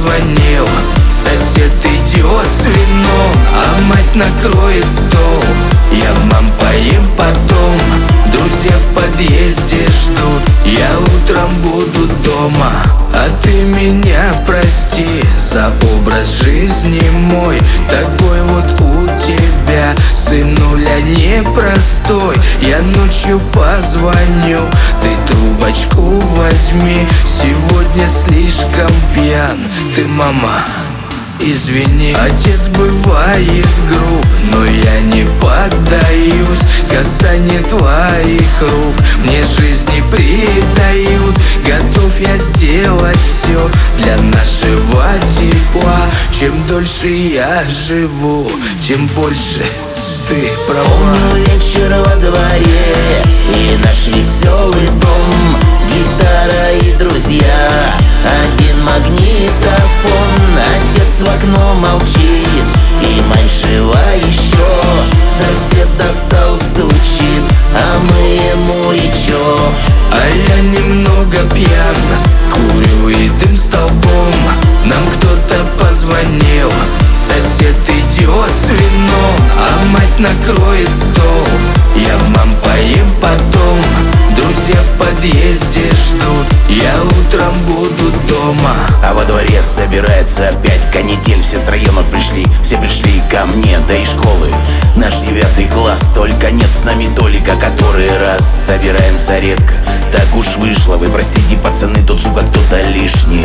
позвонил. Сосед идет с вином, а мать накроет стол. Я, мам, поем потом. Друзья в подъезде ждут, я утром буду дома. А ты меня прости за образ жизни мой. Такой вот у тебя, сынуля, непростой. Я ночью позвоню, ты трубочку возьми. Сегодня слишком пьян, ты, мама, извини. Отец бывает груб, но я не поддаюсь. Касание твоих рук мне жизни придают. Готов я сделать все для нашего тепла. Чем дольше я живу, тем больше ты права. Помню вечер во дворе и наш веселый дом. Гитара и друзья, один магнитофон. Отец в окно молчит, и мать жива еще. Сосед достал, стучит, а мы ему и чё? А я немного пьян, курю и дым столбом. Нам кто-то позвонил, сосед идет с вином, а мать накроет стол. Я, мам, поем потом. Друзья в подъезде ждут, я утром буду дома. А во дворе собирается опять канитель. Все с районов пришли, все пришли ко мне, да и школы. Наш 9 класс, только нет с нами Толика. Который раз собираемся редко, так уж вышло. Вы простите, пацаны, тут, сука, кто-то лишний.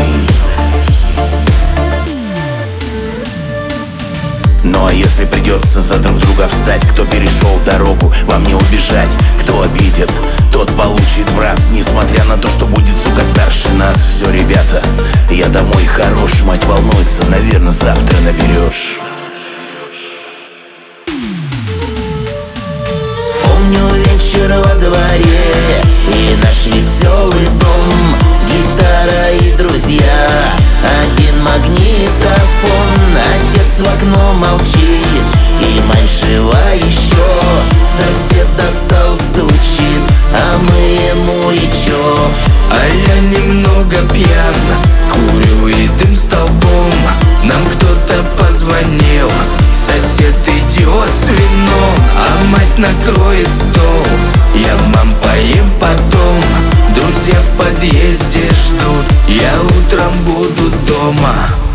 Ну а если придется за друг друга встать, кто перешел дорогу, вам не убежать. Кто обидит, тот получит в раз. Несмотря на то, что будет, сука, старше нас. Все, ребята, я домой хорош. Мать волнуется, наверное, завтра наберешь. Помню вечер во дворе и наш веселый дом. Гитара и друзья, один магнитофон. Отец в окно молчит, и мать жива еще. Сосед достал, стучит, а мы ему и чё? А я немного пьян, курю и дым столбом. Нам кто-то позвонил, сосед идет с вином, а мать накроет стол. Я, мам, поем потом. Друзья в подъезде ждут, я утром буду дома.